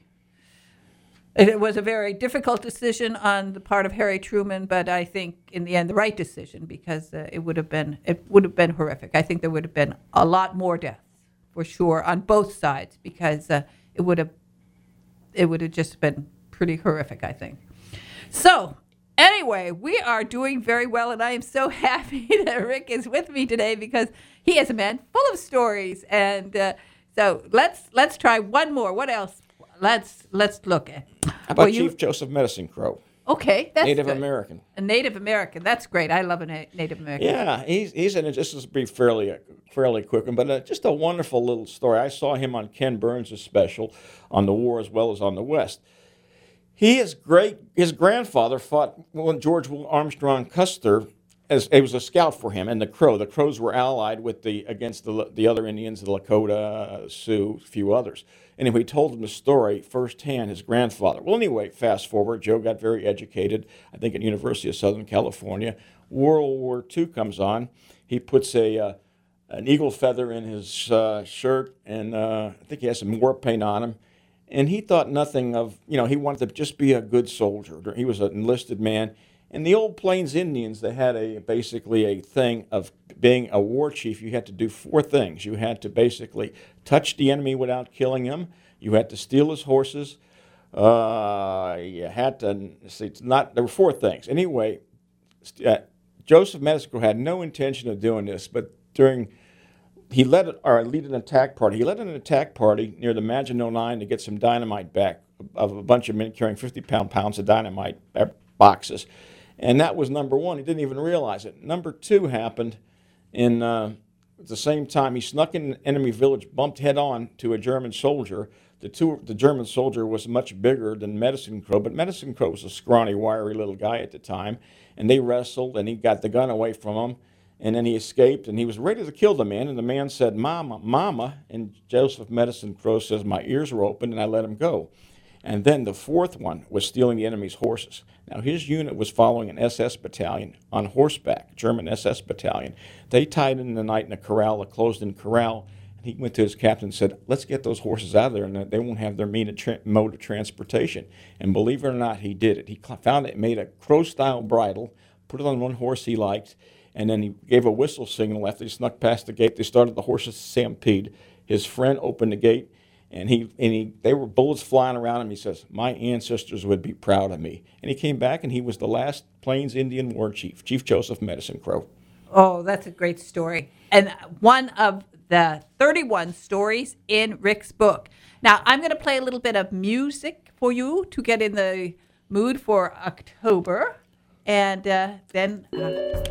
It was a very difficult decision on the part of Harry Truman, but I think in the end the right decision because uh, it would have been it would have been horrific. I think there would have been a lot more deaths for sure on both sides because uh, it would have it would have just been pretty horrific, I think. So anyway, we are doing very well, and I am so happy that Rick is with me today because he is a man full of stories. And uh, so let's let's try one more. What else? Let's let's look at. How about well, Chief you, Joseph Medicine Crow? Okay, that's Native good. American. A Native American. That's great. I love a na- Native American. Yeah, he's he's in it. This will be fairly uh, fairly quick one, but uh, just a wonderful little story. I saw him on Ken Burns' special on the war as well as on the West. He is great. His grandfather fought well, George Armstrong Custer. As it was a scout for him, and the Crow. The Crows were allied with the against the the other Indians, the Lakota, Sioux, a few others. Anyway, he told him the story firsthand. His grandfather. Well, anyway, fast forward. Joe got very educated. I think at University of Southern California. World War Two comes on. He puts a uh, an eagle feather in his uh, shirt, and uh, I think he has some war paint on him. And he thought nothing of. You know, he wanted to just be a good soldier. He was an enlisted man. And the old Plains Indians, they had a basically a thing of being a war chief. You had to do four things. You had to basically touch the enemy without killing him. You had to steal his horses. Uh, you had to see. It's not. There were four things. Anyway, uh, Joseph Medicine Crow had no intention of doing this, but during he led or lead an attack party. He led an attack party near the Maginot Line to get some dynamite back of a bunch of men carrying fifty pound pounds of dynamite boxes. And that was number one. He didn't even realize it. Number two happened in uh, at the same time. He snuck in an enemy village, bumped head on to a German soldier. The two, the German soldier was much bigger than Medicine Crow, but Medicine Crow was a scrawny, wiry little guy at the time. And they wrestled, and he got the gun away from him. And then he escaped, and he was ready to kill the man. And the man said, "Mama, Mama." And Joseph Medicine Crow says, "My ears were open," and I let him go. And then the fourth one was stealing the enemy's horses. Now, his unit was following an S S battalion on horseback, German S S battalion. They tied in the night in a corral, a closed-in corral, and he went to his captain and said, "Let's get those horses out of there, and they won't have their mode of transportation." And believe it or not, he did it. He found it, made a crow-style bridle, put it on one horse he liked, and then he gave a whistle signal after he snuck past the gate. They started the horses to stampede. His friend opened the gate, And he and he they were bullets flying around him. He says, "My ancestors would be proud of me." And he came back, and he was the last Plains Indian War Chief, Chief Joseph Medicine Crow. Oh, that's a great story. And one of the thirty-one stories in Rick's book. Now, I'm going to play a little bit of music for you to get in the mood for October. And uh, then, uh,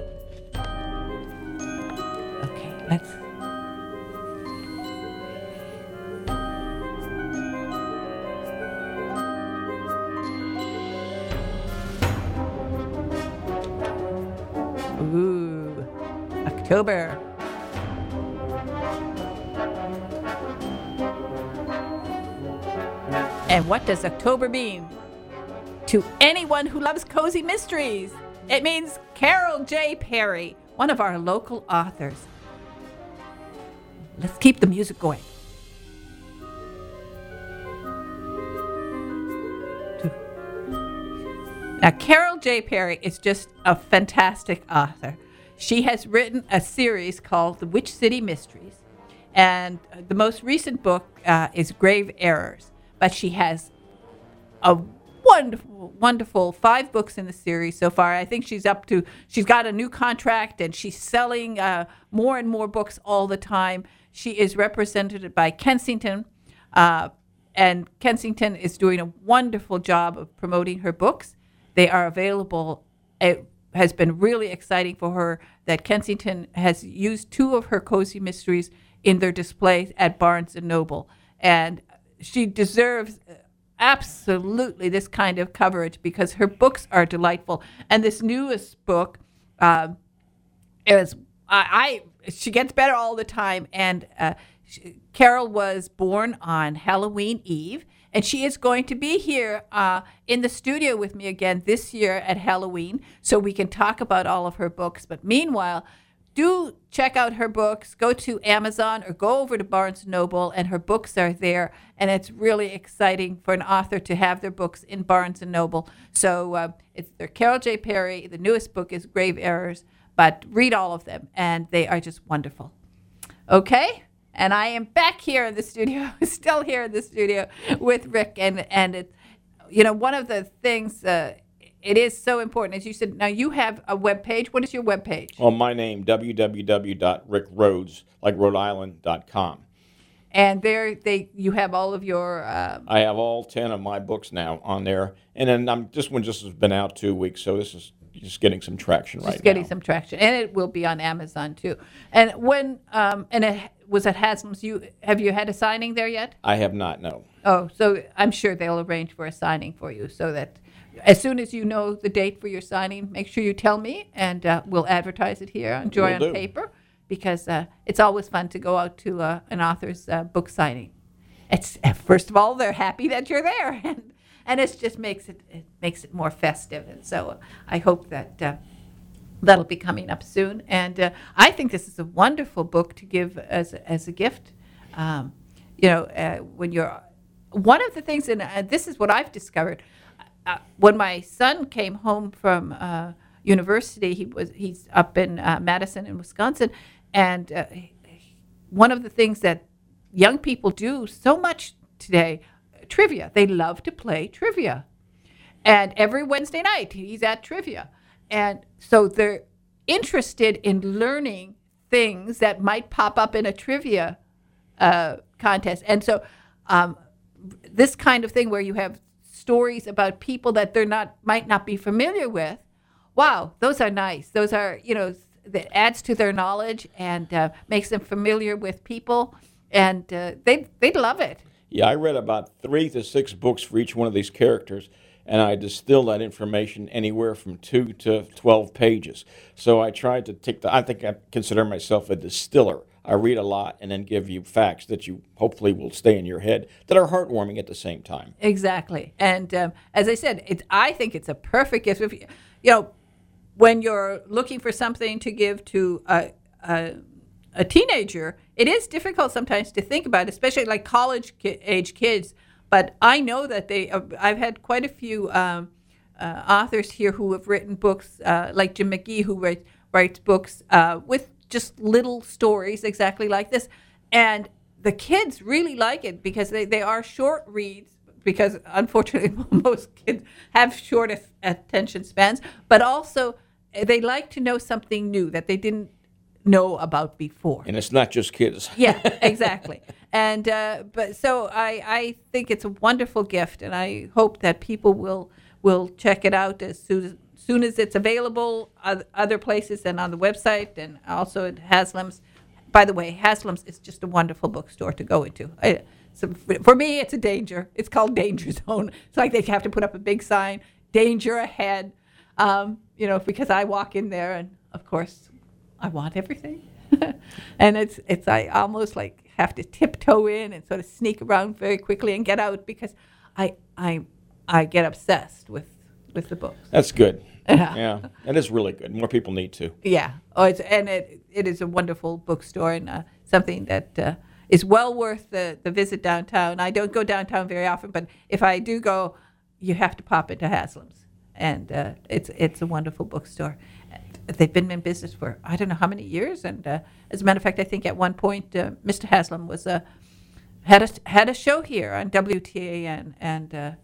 okay, let's. Ooh, October. And what does October mean to anyone who loves cozy mysteries? It means Carol J. Perry, one of our local authors. Let's keep the music going. Now, Carol J. Perry is just a fantastic author. She has written a series called The Witch City Mysteries, and the most recent book uh, is Grave Errors. But she has a wonderful, wonderful five books in the series so far. I think she's up to, she's got a new contract, and she's selling uh, more and more books all the time. She is represented by Kensington, uh, and Kensington is doing a wonderful job of promoting her books. They are available. It has been really exciting for her that Kensington has used two of her cozy mysteries in their displays at Barnes and Noble. And she deserves absolutely this kind of coverage because her books are delightful. And this newest book uh, is, I, I, she gets better all the time. And uh, she, Carol was born on Halloween Eve. And she is going to be here uh, in the studio with me again this year at Halloween so we can talk about all of her books. But meanwhile, do check out her books. Go to Amazon or go over to Barnes and Noble, and her books are there. And it's really exciting for an author to have their books in Barnes and Noble. So uh, it's they're Carol J. Perry. The newest book is Grave Errors, but read all of them, and they are just wonderful. Okay? And I am back here in the studio, still here in the studio with Rick. And, and it, you know, one of the things, uh, it is so important, as you said, now you have a web page. What is your web page? Well, my name, w w w dot rick rhodes, like Rhode Island dot com. And there they, you have all of your... Uh, I have all ten of my books now on there. And then I'm, this one just has been out two weeks, so this is just getting some traction right now. Just getting some traction. And it will be on Amazon, too. And when, um, and it was at Haslam's, you, have you had a signing there yet? I have not, no. Oh, so I'm sure they'll arrange for a signing for you so that as soon as you know the date for your signing, make sure you tell me, and uh, we'll advertise it here on Joy Will on do. Paper, because uh, it's always fun to go out to uh, an author's uh, book signing. It's first of all, they're happy that you're there, and and it just makes it it makes it more festive. And so uh, I hope that uh, that'll be coming up soon. And uh, I think this is a wonderful book to give as as a gift. Um, you know, uh, when you're one of the things, and uh, this is what I've discovered. Uh, when my son came home from uh, university, he was he's up in uh, Madison in Wisconsin, and uh, one of the things that young people do so much today, trivia. They love to play trivia, and every Wednesday night he's at trivia, and so they're interested in learning things that might pop up in a trivia uh, contest, and so um, this kind of thing where you have stories about people that they're not might not be familiar with. Wow, those are nice. Those are, you know, that adds to their knowledge and uh, makes them familiar with people, and uh, they they'd love it. Yeah, I read about three to six books for each one of these characters, and I distilled that information anywhere from two to twelve pages. So I tried to take the, I think I consider myself a distiller. I read a lot and then give you facts that you hopefully will stay in your head that are heartwarming at the same time. Exactly. And um, as I said, it's, I think it's a perfect gift. If you, you know, when you're looking for something to give to a, a, a teenager, it is difficult sometimes to think about, especially like college ki- age kids. But I know that they, uh, I've had quite a few um, uh, authors here who have written books, uh, like Jim McGee, who writes, writes books uh, with just little stories exactly like this. And the kids really like it because they, they are short reads, because unfortunately most kids have short a- attention spans, but also they like to know something new that they didn't know about before. And it's not just kids. Yeah, exactly. And uh, but so I, I think it's a wonderful gift, and I hope that people will will check it out as soon as, soon as it's available oth- other places and on the website, and also at Haslam's. By the way, Haslam's is just a wonderful bookstore to go into. I, so for me, it's a danger. It's called Danger Zone. It's like they have to put up a big sign, danger ahead, um, you know, because I walk in there and, of course, I want everything. And it's it's I almost like have to tiptoe in and sort of sneak around very quickly and get out because I I I get obsessed with, with the books. That's good. Yeah. Yeah, that is really good. More people need to. Yeah. Oh, it's and it it is a wonderful bookstore and uh, something that uh, is well worth the, the visit downtown. I don't go downtown very often, but if I do go, you have to pop into Haslam's, and uh, it's it's a wonderful bookstore. They've been in business for I don't know how many years, and uh, as a matter of fact, I think at one point uh, Mister Haslam was uh, had a had a show here on W T A N, and uh,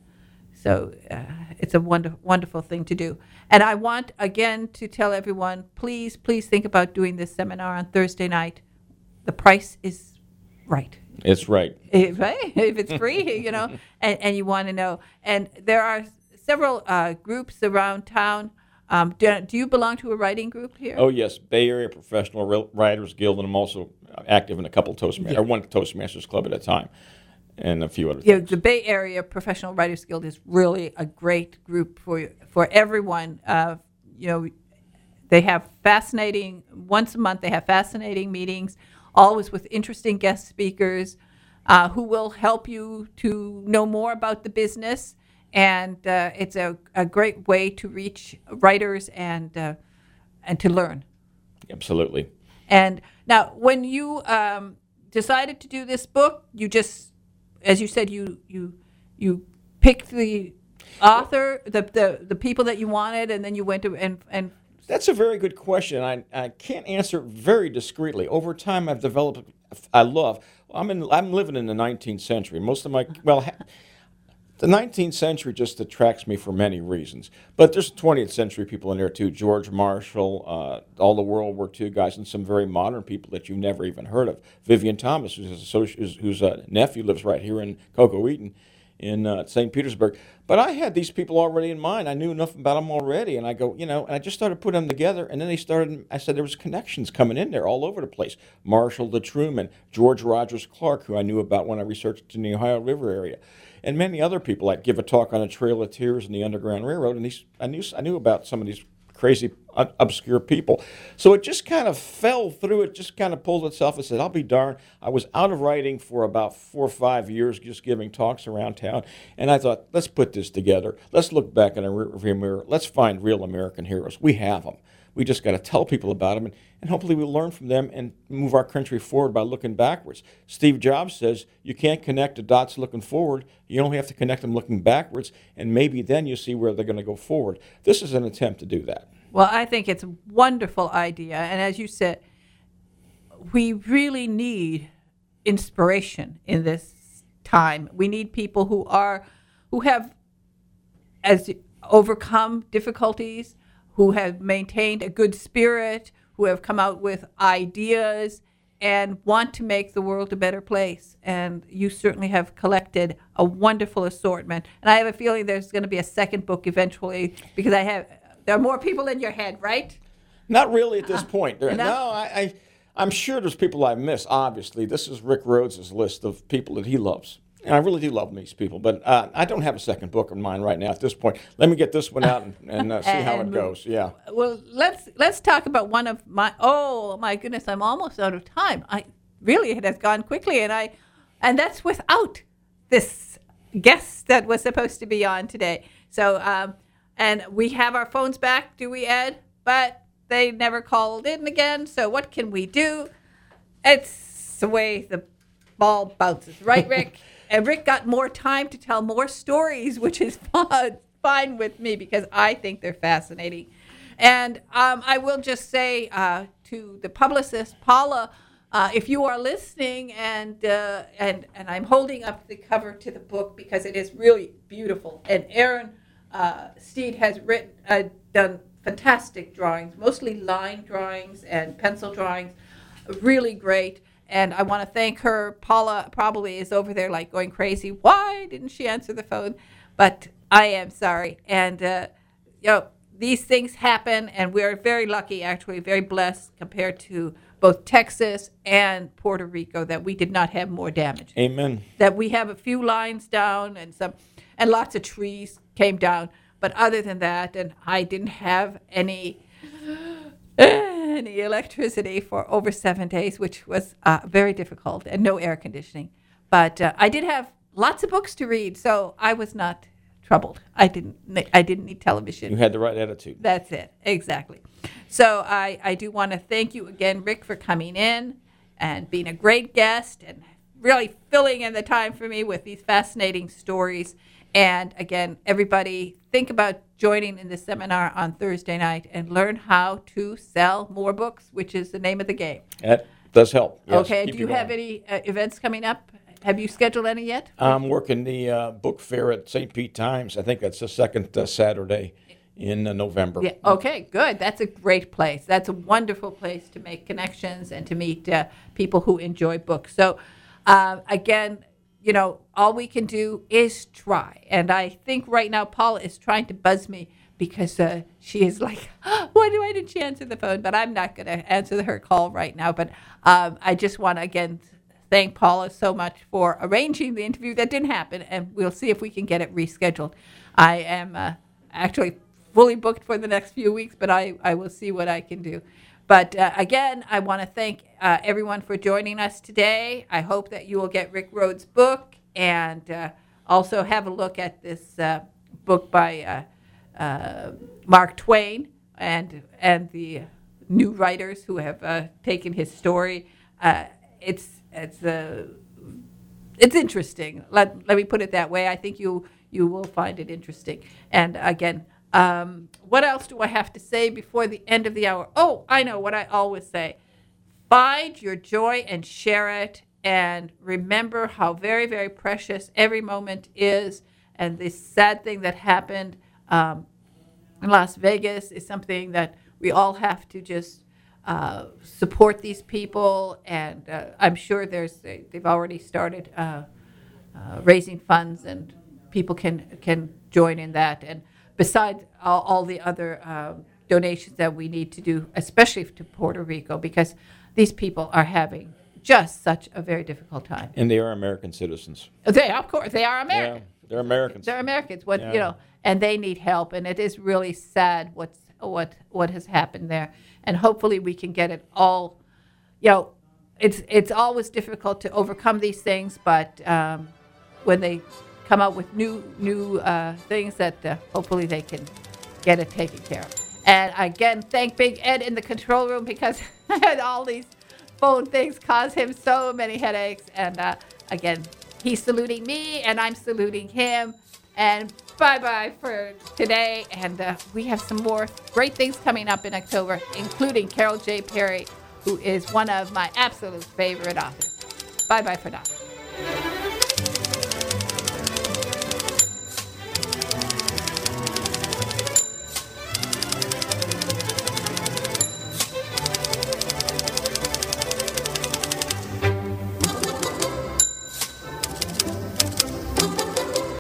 so uh, it's a wonder, wonderful thing to do. And I want again to tell everyone, please, please think about doing this seminar on Thursday night. The price is right. It's right. If, right? If it's free, you know, and, and you want to know. And there are several uh, groups around town. Um, do, do you belong to a writing group here? Oh, yes. Bay Area Professional Re- Writers Guild, and I'm also active in a couple of Toastmasters, or one Toastmasters club at a time, and a few other Yeah, things. the Bay Area Professional Writers Guild is really a great group for for everyone. Uh, you know, they have fascinating, once a month they have fascinating meetings, always with interesting guest speakers uh, who will help you to know more about the business. And uh, it's a, a great way to reach writers and uh, and to learn. Absolutely. And now, when you um, decided to do this book, you just, as you said, you you you picked the author, the the, the people that you wanted, and then you went to and and. That's a very good question. I I can't answer it very discreetly. Over time, I've developed. I love. I'm in. I'm living in the nineteenth century. Most of my well. Ha, The nineteenth century just attracts me for many reasons. But there's twentieth century people in there too. George Marshall, uh, all the World War Two guys, and some very modern people that you've never even heard of. Vivian Thomas, who's a, associ- who's a nephew, lives right here in Cocoa-Eaton in uh, Saint Petersburg. But I had these people already in mind. I knew enough about them already. And I go, you know, and I just started putting them together. And then they started, I said there was connections coming in there all over the place. Marshall to Truman, George Rogers Clark, who I knew about when I researched in the Ohio River area. And many other people. I'd give a talk on a Trail of Tears and the Underground Railroad, and these I knew I knew about some of these crazy, uh, obscure people. So it just kind of fell through. It just kind of pulled itself and said, I'll be darned. I was out of writing for about four or five years, just giving talks around town, and I thought, let's put this together. Let's look back in a rearview mirror. Let's find real American heroes. We have them. We just got to tell people about them, and, and hopefully we'll learn from them and move our country forward by looking backwards. Steve Jobs says you can't connect the dots looking forward. You only have to connect them looking backwards, and maybe then you see where they're going to go forward. This is an attempt to do that. Well, I think it's a wonderful idea. And as you said, we really need inspiration in this time. We need people who are, who have as overcome difficulties, who have maintained a good spirit, who have come out with ideas and want to make the world a better place. And you certainly have collected a wonderful assortment. And I have a feeling there's going to be a second book eventually, because I have, there are more people in your head, right? Not really at this point. There, no? no, I, I, I'm sure there's people I've missed, obviously. This is Rick Rhodes' list of people that he loves. And I really do love these people, but uh, I don't have a second book in mind right now at this point. Let me get this one out and, and uh, see how it And- goes. Yeah. Well, let's let's talk about one of my. Oh my goodness, I'm almost out of time. I really it has gone quickly, and I, and that's without this guest that was supposed to be on today. So, um, and we have our phones back, do we, Ed? But they never called in again. So what can we do? It's the way the ball bounces, right, Rick? And Rick got more time to tell more stories, which is fun, fine with me because I think they're fascinating. And um, I will just say uh, to the publicist, Paula, Uh, if you are listening, and uh, and and I'm holding up the cover to the book because it is really beautiful. And Aaron uh, Steed has written, uh, done fantastic drawings, mostly line drawings and pencil drawings, really great. And I want to thank her. Paula probably is over there like going crazy. Why didn't she answer the phone? But I am sorry. And, uh, you know, these things happen, and we're very lucky, actually, very blessed compared to both Texas and Puerto Rico that we did not have more damage. Amen. That we have a few lines down and some, and lots of trees came down. But other than that, and I didn't have any any electricity for over seven days, which was uh, very difficult, and no air conditioning. But uh, I did have lots of books to read, so I was not troubled. I didn't I didn't need television. You had the right attitude. That's it, exactly. So I, I do want to thank you again, Rick, for coming in and being a great guest and really filling in the time for me with these fascinating stories. And again, everybody, think about joining in the seminar on Thursday night and learn how to sell more books, which is the name of the game. That does help. Yes, okay, keep do you going. have any uh, events coming up? Have you scheduled any yet? I'm working the uh, book fair at Saint Pete Times. I think that's the second uh, Saturday in uh, November. Yeah. Okay, good. That's a great place. That's a wonderful place to make connections and to meet uh, people who enjoy books. So, uh, again, you know, all we can do is try. And I think right now Paula is trying to buzz me because uh, she is like, oh, why, do, why didn't she answer the phone? But I'm not going to answer her call right now. But um, I just want to, again, thank Paula so much for arranging the interview that didn't happen. And we'll see if we can get it rescheduled. I am uh, actually fully booked for the next few weeks, but I, I will see what I can do. But uh, again, I want to thank uh, everyone for joining us today. I hope that you will get Rick Rhodes' book and uh, also have a look at this uh, book by uh, uh, Mark Twain and and the new writers who have uh, taken his story. Uh, it's it's uh, it's interesting. Let let me put it that way. I think you you will find it interesting. And again. Um, what else do I have to say before the end of the hour? Oh, I know what I always say. Find your joy and share it, and remember how very, very precious every moment is. And this sad thing that happened um, in Las Vegas is something that we all have to just uh, support these people. And uh, I'm sure there's they've already started uh, uh, raising funds, and people can can join in that. And besides all, all the other um, donations that we need to do, especially to Puerto Rico, because these people are having just such a very difficult time. And they are American citizens. They, of course, they are American. Yeah, they're Americans. They're Americans. What Yeah. you know, and they need help. And it is really sad what's what what has happened there. And hopefully we can get it all. You know, it's it's always difficult to overcome these things, but um, when they come out with new new uh, things that uh, hopefully they can get it taken care of. And again, thank Big Ed in the control room because all these phone things cause him so many headaches. And uh, again, he's saluting me and I'm saluting him. And bye-bye for today. And uh, we have some more great things coming up in October, including Carol J. Perry, who is one of my absolute favorite authors. Bye-bye for now.